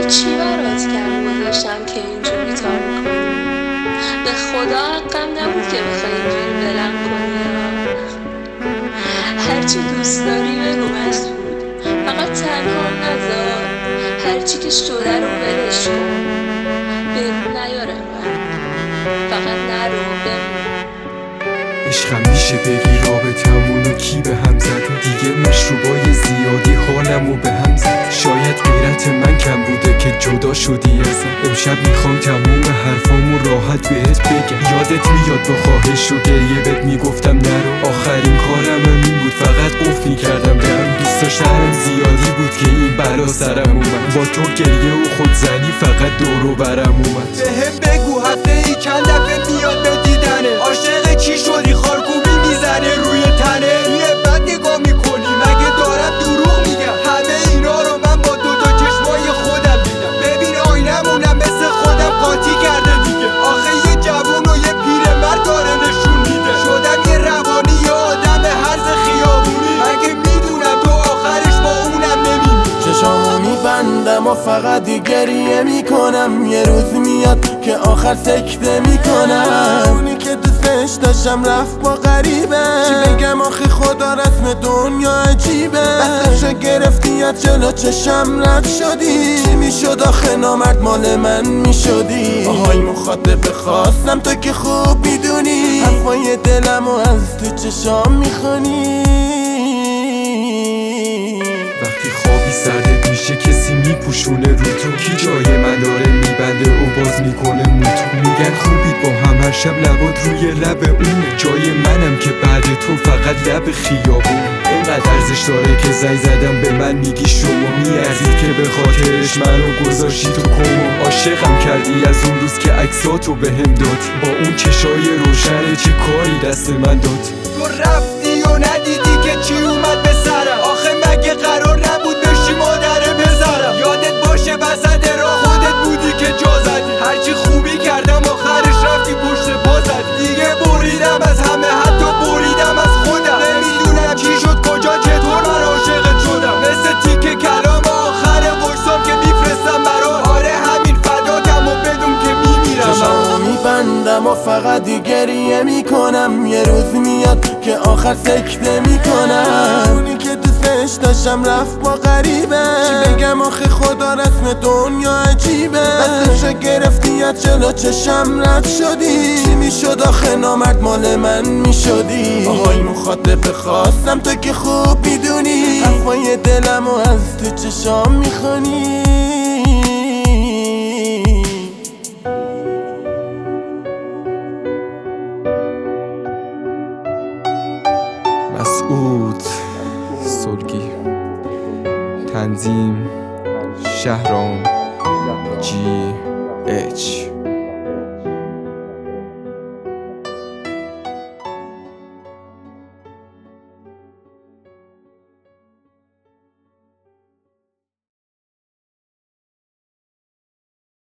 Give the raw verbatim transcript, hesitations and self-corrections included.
آخه چی برات کم گذاشتم که اینجوری تا میکنی؟ به خدا حقم نبود که بخوای اینجوری بلند کنی. هرچی دوست داری بگو مسعود، فقط تنها نذار. هرچی که شده رو ولش کن، بگو نیاره من، فقط نرو بمون. عشقم میشه بگی رابطمونو کی به هم زد؟ دیگه مشروبای زیادی حالمو به هم زد. شاید غیرت من کم بوده که جدا شدی ازم. امشب میخوام تموم حرفامو راحت بهت بگم. یادت میاد با خواهش و گریه بهت میگفتم نرو. آخرین کارم این بود، فقط قفل میکردم درم. دوست داشتم زیادی بود که این بلا سرم اومد. با تو گریه و خودزنی فقط دور و برم اومد. بهم بگو هفته ای چند دفعه میاد به دیدنه؟ عاشق چی شدی؟ خارکوبی میزنه روی تنه؟ روی بد نگاه میکنی مگه دارم دروغ میگم؟ همه اینا رو من با دوتا چشمای خودم دیدم. ببین آینمونم مثل خودم قاطی کرده دیگه. آخه یه جوون و یه پیرمرد داره نشون میده. شدم یه روانی یه آدم هرز خیابونی. مگه میدونم تو آخرش با اونم نمیمی. چشامو میبندم و فقط گریه میکنم. یه روز میاد که آخر سکته میکنم. اونی که دوستش داشتم رفت با غریبه. چی بگم آخه خدا رسم دنیا عجیبه. دستشو گرفتی از جلو چشم رد شدی. چی میشد آخه نامرد مال من میشدی. آهای مخاطب خواستم تو که خوب میدونی. حرفای دلمو از تو چشام میخونی. وقتی خوابی سردت میشه کسی میپوشونه رو تو. کی جای من داره میبنده و باز میکنه موتو. میگن خوبید با هم هر شب لبات روی لب اونه. جای منم که بعد تو فقط لب خیابون. اینقدر ارزش داره که زنگ زدم به من میگی شما. میارزید که به خاطرش منو گذاشتی تو کما. عاشقم کردی از اون روز که عکساتو بهم دادی. با اون چشای روشن چه کاری دست من داد. تو رفتی و ندیدی که چی اومد به سرم. آخه مگه قرار نبود بشی مادره بذارم؟ یادت باشه وسط راه خودت بودی که جا زدی. هرچی خوبی کردم آخرش رفتی پشت پا زدی. دیگه بریدم از همه، حتی بریدم از خودم. نمیدونم چی شد کجا چطور من عاشقت شدم. مثل تیکه کلام آخر وایسام که میفرستم برات. آره همین فداتم و بدون که میمیرم. چشامو میبندم و فقط گریه میکنم. یه روز میاد که آخر سکته میکنم. اونی که دوستش داشتم رفت با غریبه. چی بگم آخه خدا رسم دنیا عجیبه. دستشو گرفتی از جلو چشم رد شدی. چی میشد آخه نامرد مال من میشدی. آهای مخاطب خواستم تو که خوب میدونی. حرفای دلمو از تو چشام میخونی. مسعود سلگی، تنظیم شهرام جی اچ.